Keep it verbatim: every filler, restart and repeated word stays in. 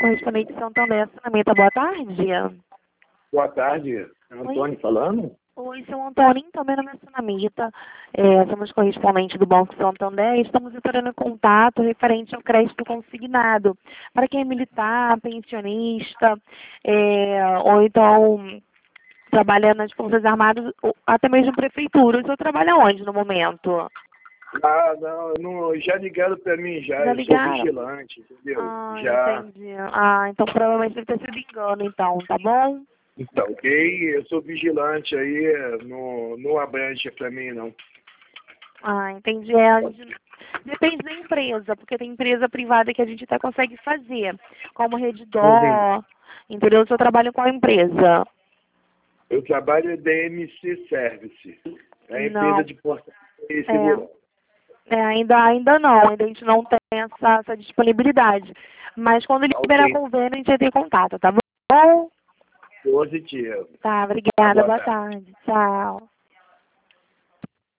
Correspondente de Santander, Assinamento, boa tarde. Boa tarde, é Antônio falando? Oi, seu Antônio, também na Assinamento. É, somos correspondente do Banco Santander e estamos entrando em contato referente ao crédito consignado para quem é militar, pensionista, é, ou então trabalha nas Forças Armadas, ou até mesmo prefeitura. O senhor trabalha onde no momento? Ah, não, não já ligaram para mim já, Já eu ligaram? sou vigilante, entendeu? Ah, já. entendi. Ah, então provavelmente deve ter sido engano, então, tá bom? Então, ok, eu sou vigilante aí, não, não abrange para mim não. Ah, entendi. É, a gente- depende da empresa, porque tem empresa privada que a gente até consegue fazer, como Uhum. Redditor, entendeu? O seu trabalho com a empresa? Eu trabalho da M C Service, é a empresa Não, de portaria e é, segurança. é, ainda, ainda não, ainda a gente não tem essa, essa disponibilidade. Mas quando liberar Ok, convênio, a gente entra em contato, tá bom? positivo. Tá, obrigada, Boa boa tarde. tarde. Tchau.